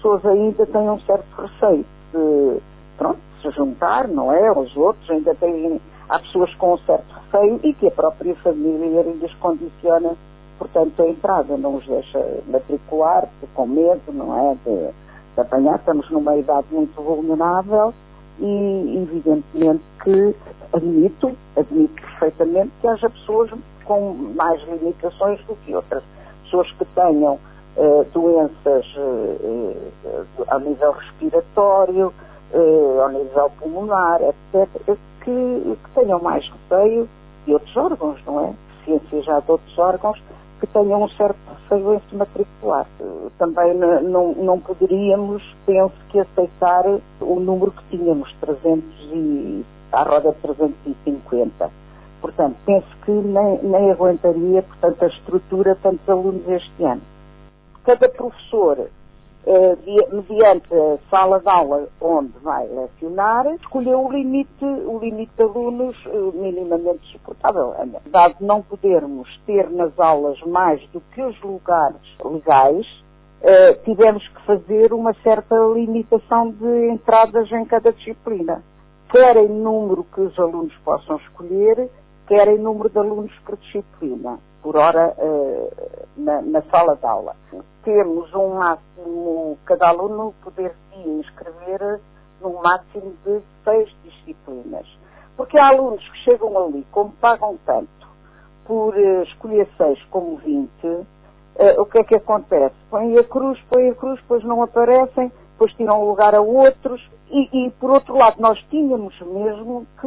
pessoas ainda têm um certo receio de, pronto, se juntar, não é, aos outros, ainda têm, há pessoas com um certo receio e que a própria família lhes condiciona, portanto, a entrada, não os deixa matricular, com medo, não é, de apanhar. Estamos numa idade muito vulnerável e, evidentemente, que admito perfeitamente que haja pessoas com mais limitações do que outras. Pessoas que tenham doenças ao nível respiratório, ao nível pulmonar, etc., que tenham mais receio de outros órgãos, não é? Deficiência já de outros órgãos, que tenham um certo receio em se matricular. Também não poderíamos, penso que, aceitar o número que tínhamos, 300 e à roda de 350. Portanto, penso que nem aguentaria, portanto, a estrutura de tantos alunos este ano. Cada professor, mediante a sala de aula onde vai lecionar, escolheu o limite de alunos minimamente suportável. Dado não podermos ter nas aulas mais do que os lugares legais, tivemos que fazer uma certa limitação de entradas em cada disciplina. Quer em número que os alunos possam escolher, quer em número de alunos por disciplina, por hora na sala de aula. Temos um máximo, cada aluno poder-se inscrever num máximo de 6 disciplinas. Porque há alunos que chegam ali, como pagam tanto, por escolher 6 como 20, o que é que acontece? Põe a cruz, depois não aparecem, depois tiram lugar a outros, e por outro lado nós tínhamos mesmo que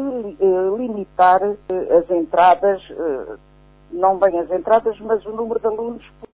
limitar as entradas, não bem as entradas, mas o número de alunos